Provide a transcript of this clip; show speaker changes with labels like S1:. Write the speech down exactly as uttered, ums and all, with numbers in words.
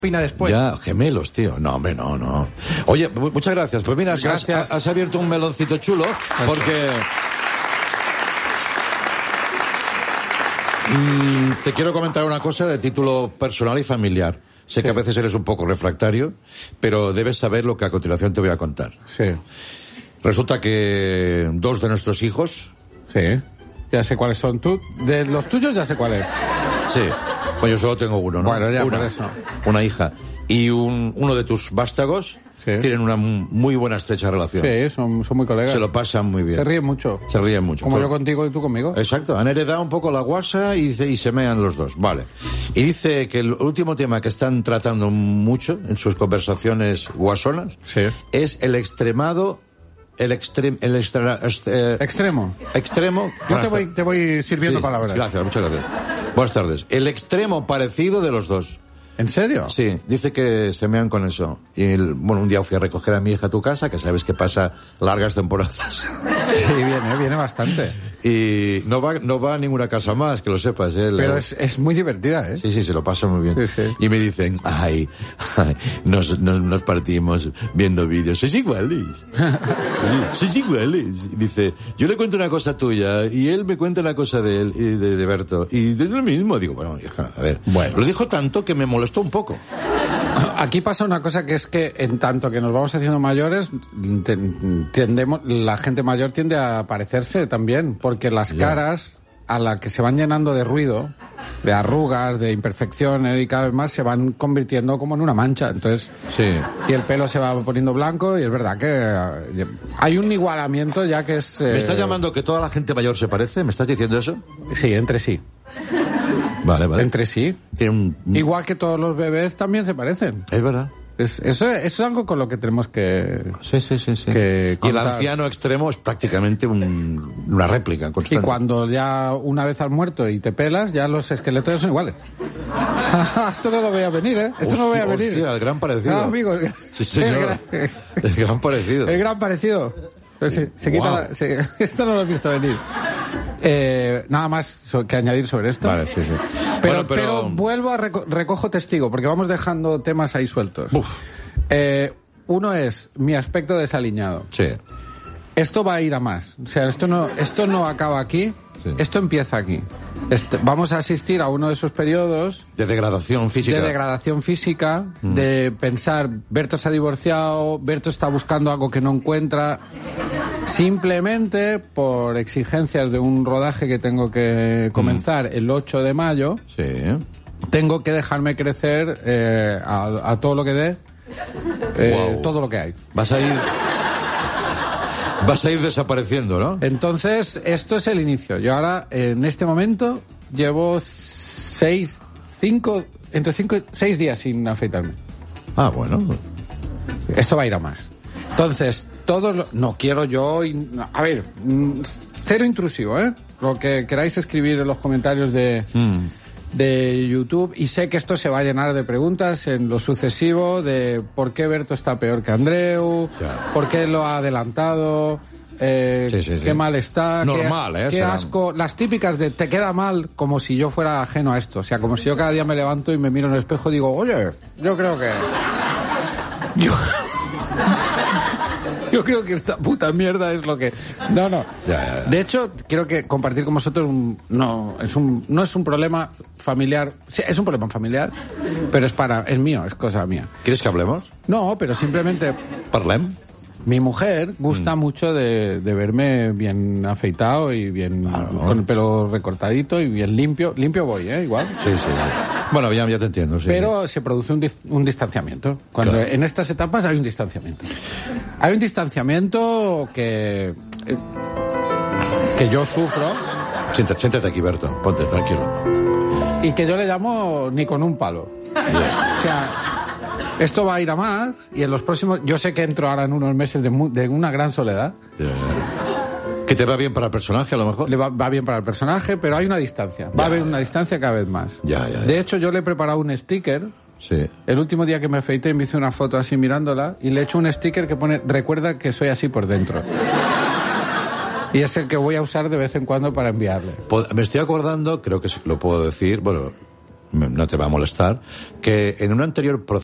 S1: opina después.
S2: Ya, gemelos, tío. No, hombre, no, no. Oye, muchas gracias. Pues mira, has, has abierto un meloncito chulo, porque... Mm, te quiero comentar una cosa de título personal y familiar. Sé sí. que a veces eres un poco refractario, pero debes saber lo que a continuación te voy a contar.
S1: Sí.
S2: Resulta que dos de nuestros hijos...
S1: Sí. Ya sé cuáles son. Tú, de los tuyos ya sé cuáles.
S2: Sí. Pues yo solo tengo uno, ¿no?
S1: Bueno, ya
S2: una,
S1: por eso.
S2: Una hija. Y un, uno de tus vástagos sí. tienen una muy buena estrecha relación.
S1: Sí, son, son muy colegas.
S2: Se lo pasan muy bien.
S1: Se ríen mucho.
S2: Se ríen mucho.
S1: Como
S2: Por...
S1: yo contigo y tú conmigo.
S2: Exacto. Han heredado un poco la guasa y, y se mean los dos. Vale. Y dice que el último tema que están tratando mucho en sus conversaciones guasonas
S1: sí.
S2: es el extremado... El, extrem, el extra, este,
S1: extremo.
S2: Extremo.
S1: Yo te voy, te voy sirviendo
S2: sí,
S1: palabras.
S2: Gracias, muchas gracias. Buenas tardes. El extremo parecido de los dos.
S1: ¿En serio?
S2: Sí, dice que se mean con eso. Y el, bueno, un día fui a recoger a mi hija a tu casa, que sabes que pasa largas temporadas.
S1: Sí, viene, viene bastante.
S2: Y no va, no va a ninguna casa más, que lo sepas, ¿eh?
S1: Pero es, es muy divertida, ¿eh?
S2: Sí, sí, se lo pasa muy bien.
S1: Sí, sí.
S2: Y me dicen, ay, ay nos, nos, nos partimos viendo vídeos. Sois iguales. Sois iguales. Y dice, yo le cuento una cosa tuya y él me cuenta una cosa de él y de, de Berto. Y es lo mismo. Digo, bueno, hija, a ver.
S1: Bueno.
S2: Lo dijo tanto que me molestó un poco.
S1: Aquí pasa una cosa que es que en tanto que nos vamos haciendo mayores, tendemos, la gente mayor tiende a parecerse también, porque las caras a la que se van llenando de ruido, de arrugas, de imperfecciones y cada vez más se van convirtiendo como en una mancha. Entonces,
S2: sí.
S1: y el pelo se va poniendo blanco y es verdad que hay un igualamiento ya que es... Eh...
S2: ¿Me estás llamando que toda la gente mayor se parece? ¿Me estás diciendo eso?
S1: Sí, entre sí.
S2: Vale, vale.
S1: Entre sí.
S2: Tiene un...
S1: Igual que todos los bebés también se parecen.
S2: Es verdad.
S1: Es, eso, eso es algo con lo que tenemos que...
S2: Sí, sí, sí. sí.
S1: Que
S2: y el anciano extremo es prácticamente un, una réplica constante.
S1: Y cuando ya una vez has muerto y te pelas, ya los esqueletos ya son iguales. Esto no lo veía venir, ¿eh? Esto
S2: hostia,
S1: no lo veía venir.
S2: Hostia, el gran parecido.
S1: Ah, amigo. El,
S2: sí, señor. El gran, el gran parecido.
S1: El gran parecido. Se, se quita
S2: wow.
S1: la, se, esto no lo has visto venir. Eh, nada más que añadir sobre esto.
S2: Vale, sí, sí.
S1: Pero,
S2: bueno, pero...
S1: pero vuelvo a reco- recojo testigo, porque vamos dejando temas ahí sueltos.
S2: Uf.
S1: Eh, uno es mi aspecto desaliñado.
S2: Sí.
S1: Esto va a ir a más. O sea, esto no, esto no acaba aquí. Sí. Esto empieza aquí. Este, vamos a asistir a uno de esos periodos...
S2: De degradación física.
S1: De degradación física, mm. de pensar, Berto se ha divorciado, Berto está buscando algo que no encuentra... Simplemente por exigencias de un rodaje que tengo que comenzar mm. el ocho de mayo,
S2: sí.
S1: tengo que dejarme crecer eh, a, a todo lo que dé, eh, wow. todo lo que hay.
S2: Vas a ir... Vas a ir desapareciendo, ¿no?
S1: Entonces, esto es el inicio. Yo ahora, en este momento, llevo seis, cinco, entre cinco y seis días sin afeitarme.
S2: Ah, bueno.
S1: Esto va a ir a más. Entonces, todos lo, no quiero yo... A ver, cero intrusivo, ¿eh? Lo que queráis escribir en los comentarios de... Mm. de YouTube, y sé que esto se va a llenar de preguntas en lo sucesivo de por qué Berto está peor que Andreu, yeah. por qué lo ha adelantado, eh, sí, sí, sí. qué mal está,
S2: normal,
S1: qué,
S2: eh,
S1: qué asco, las típicas de te queda mal, como si yo fuera ajeno a esto, o sea, como si yo cada día me levanto y me miro en el espejo y digo, oye, yo creo que yo Yo creo que esta puta mierda es lo que... No, no.
S2: Ya, ya, ya.
S1: De hecho, quiero que compartir con vosotros un... No, es un, no es un problema familiar. Sí, es un problema familiar, pero es para... Es mío, es cosa mía.
S2: ¿Quieres que hablemos?
S1: No, pero simplemente...
S2: Parlem.
S1: Mi mujer gusta mm. mucho de, de verme bien afeitado y bien... Ah, no. Con el pelo recortadito y bien limpio. Limpio voy, ¿eh? Igual.
S2: Sí, sí. Bueno, ya, ya te entiendo, sí.
S1: Pero
S2: sí.
S1: se produce un, un distanciamiento. Cuando claro. En estas etapas hay un distanciamiento. Hay un distanciamiento que... Eh, que yo sufro.
S2: Siéntate, siéntate aquí, Berto. Ponte, tranquilo.
S1: Y que yo le llamo ni con un palo. Yeah. O sea... Esto va a ir a más y en los próximos... Yo sé que entro ahora en unos meses de, mu, de una gran soledad.
S2: Yeah. ¿Que te va bien para el personaje, a lo mejor?
S1: Le va, va bien para el personaje, pero hay una distancia. Va yeah. a haber una distancia cada vez más.
S2: Yeah, yeah, yeah.
S1: De hecho, yo le he preparado un sticker.
S2: Sí.
S1: El último día que me afeité me hice una foto así mirándola y le he hecho un sticker que pone recuerda que soy así por dentro. Y es el que voy a usar de vez en cuando para enviarle.
S2: Me estoy acordando, creo que lo puedo decir, bueno... no te va a molestar, que en un anterior proceso